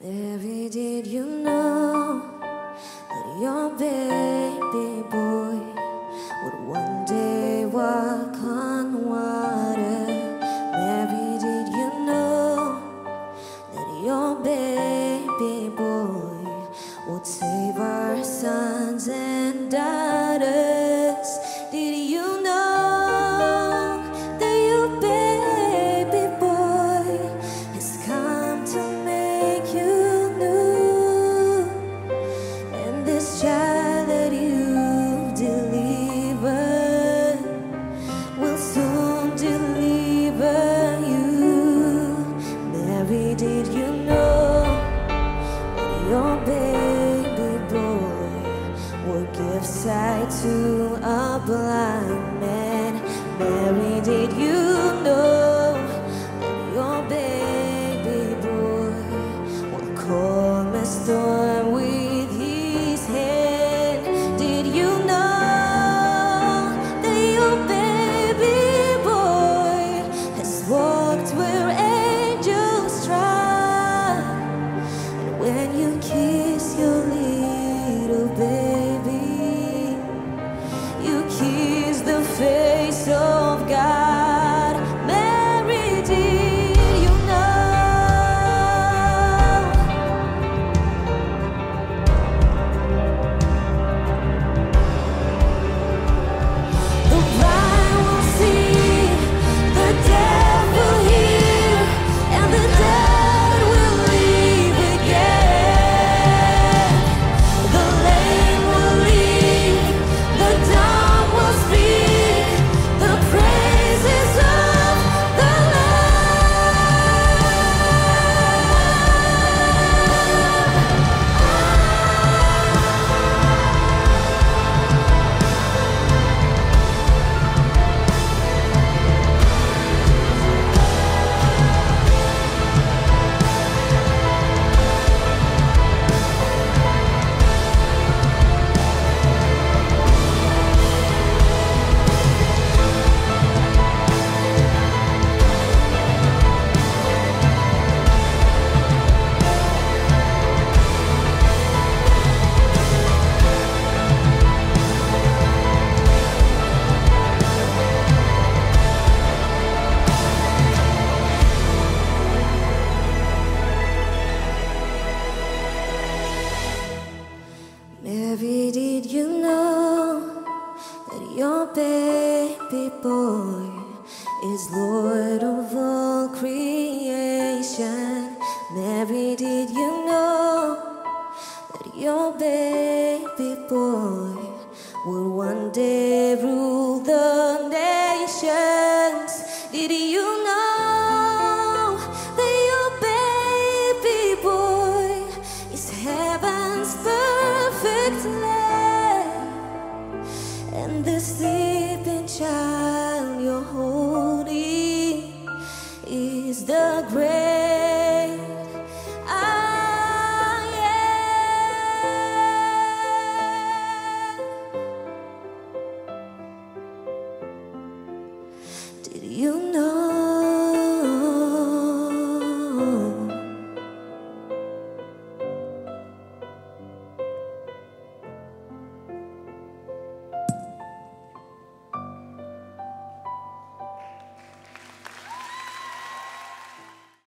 Mary, did you know that your baby boy would one day walk on water? Mary, did you know that your baby boy would save our sons and daughters? Did you know that your baby boy has come to make you new? And this child that you've delivered will soon deliver you. Mary, did you know that your baby boy would give sight to a blind man? Mary, did you know that your baby boy will calm a storm with his hand? Did you know that your baby boy has walked where angels trod? And when you kiss your little baby, you kiss the face of God. Mary, did you know? The blind will see, the deaf will hear, and the dead will live again. The lame will leap, the dumb will speak, the praises of the Mary, did you know that your baby boy is Lord of all creation? Mary, did you know that your baby boy will one day rule the nations? Did you know that your baby boy is heaven's perfect lamb?